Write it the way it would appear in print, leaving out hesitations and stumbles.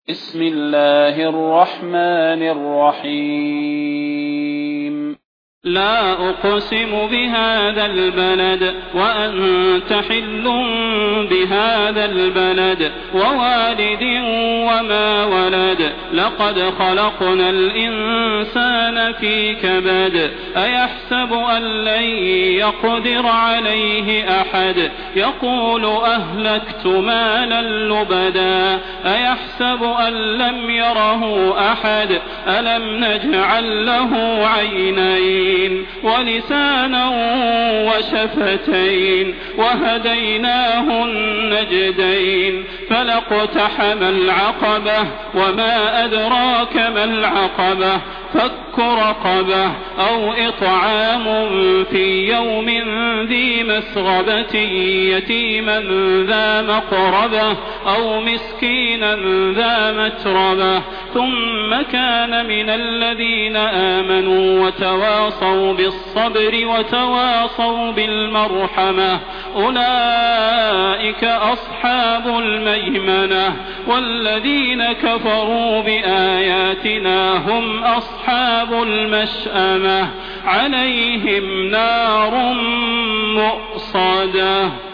بسم الله الرحمن الرحيم لا أقسم بهذا البلد وأنت حل بهذا البلد ووالد وما ولد لقد خلقنا الإنسان في كبد أيحسب أن لن يقدر عليه أحد يقول أهلكت مالا لبدا أيحسب أن لم يره أحد ألم نجعل له عينين ولسانا وشفتين وهديناه النجدين فلاقتحم العقبة وما أدراك ما العقبة فك رقبة أو إطعام في يوم ذي مسغبة يتيما ذا مقربة أو مسكينا ذا متربة ثم كان من الذين آمنوا وتواصوا بالصبر وتواصوا بالمرحمة أولئك أصحاب الميمنة والذين كفروا بآياتنا هم أصحاب المشأمة عليهم نار مؤصدة.